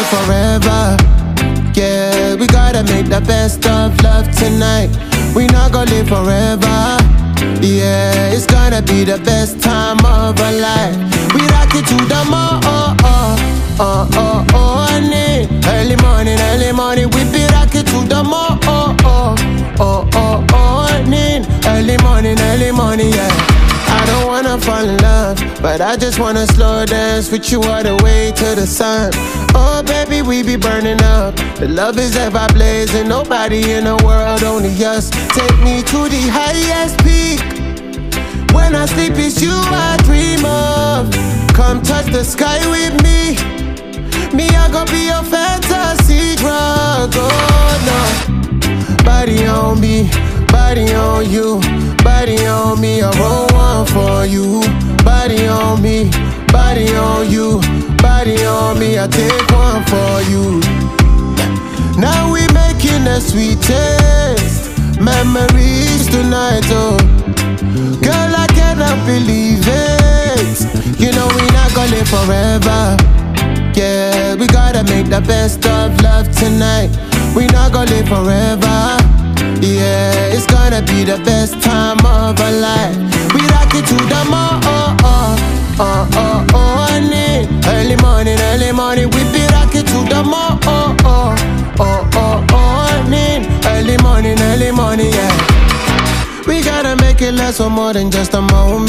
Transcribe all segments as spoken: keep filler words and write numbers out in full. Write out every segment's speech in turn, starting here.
live forever. Yeah, we gotta make the best of love tonight. We not gonna live forever. Yeah, it's gonna be the best time of our life. We rock it to the morning. Oh, oh, oh, oh, oh, early morning, early morning. We be rock it to the morning. Oh, oh, oh, oh, oh, early morning, early morning, yeah. I don't wanna fall in love, but I just wanna slow dance with you all the way to the sun. Oh baby, we be burning up. The love is ever blazing. Nobody in the world, only us. Take me to the highest peak. When I sleep, it's you I dream of. Come touch the sky with me. Me, I gon' be your fantasy drug. Oh no, body on me, body on you, body on me. I roll one for you. Body on me, body on you, body on me. I take one for you. Now we making the sweetest memories tonight, oh. Girl, I cannot believe it. You know we not gonna live forever. Yeah, we gotta make the best of love tonight. We not gonna live forever. Yeah, it's gonna be the best time of our life. We rock it to the morning. Oh, oh, oh, oh, oh, early morning, early morning. We be rock it to the morning. Oh, oh, oh, oh, oh, early morning, early morning, yeah. We gotta make it last for more than just a moment.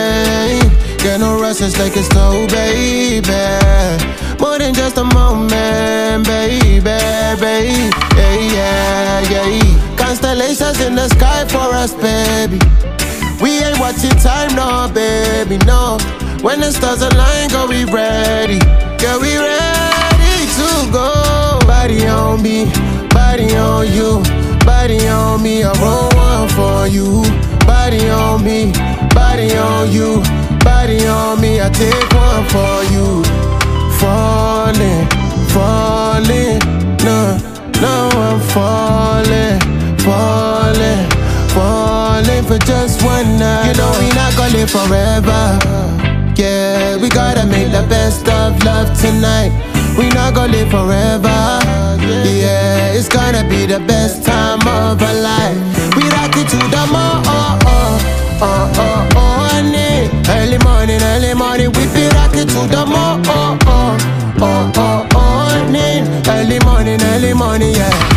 Get no rush, it's like it's slow, baby. More than just a moment, baby, baby. Yeah, yeah, yeah. Constellations in the sky for us, baby. We ain't watching time, no, baby, no. When the stars align, go, we ready. Girl, we ready to go. Body on me, body on you, body on me. I roll one for you. Body on me, body on you, body on me. I take one for you. Falling, falling, no, no, I'm falling, falling, falling for just one night. You know we not gonna live forever. Yeah, we gotta make the best of love tonight. We not gonna live forever. Yeah, it's gonna be the best time of our life. We rock it to the morning. Oh, oh, oh, oh, oh, early morning, early morning. We be rock it to the morning. Oh, oh, oh, oh, oh, early morning, early morning, yeah.